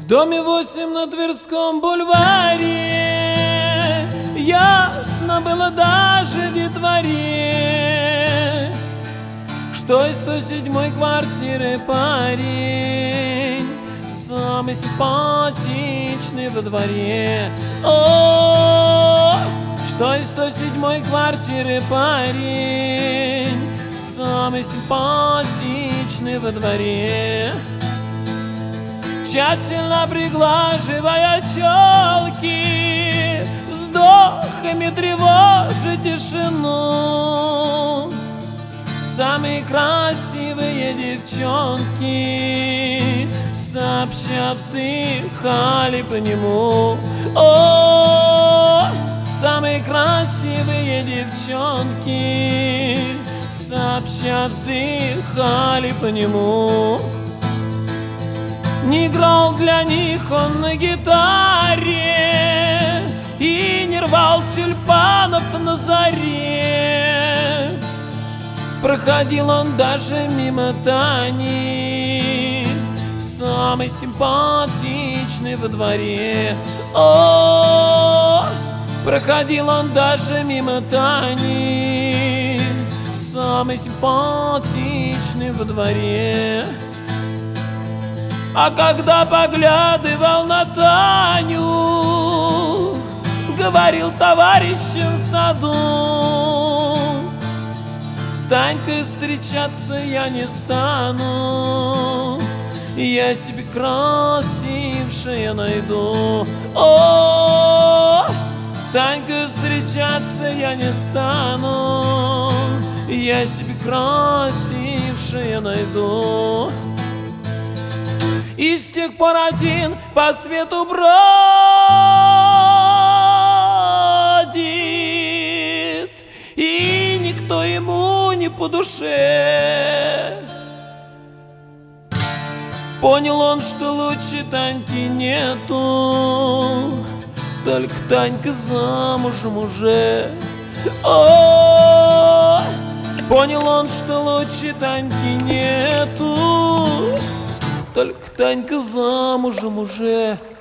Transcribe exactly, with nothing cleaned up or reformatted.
доме восемь на Тверском бульваре ясно было даже детворе, что из сто седьмой квартиры парень самый симпатичный во дворе. О, что из сто седьмой квартиры парень самый симпатичный во дворе. Тщательно приглаживая челки, вздохами тревожит тишину, самые красивые девчонки сообща вздыхали по нему. О, самые красивые девчонки сообща вздыхали по нему. Не играл для них он на гитаре и не рвал тюльпанов на заре. Проходил он даже мимо Тани, самый симпатичный во дворе. О, проходил он даже мимо Тани, самый симпатичный во дворе. А когда поглядывал на Таню, говорил товарищам в саду: с Танькой встречаться я не стану, я себе красившее найду. О, с Танькой встречаться я не стану, я себе красившее найду. И с тех пор один по свету бродит, и никто ему не по душе. Понял он, что лучше Таньки нету, только Танька замужем уже. О, понял он, что лучше Таньки нету, только Танька замужем уже.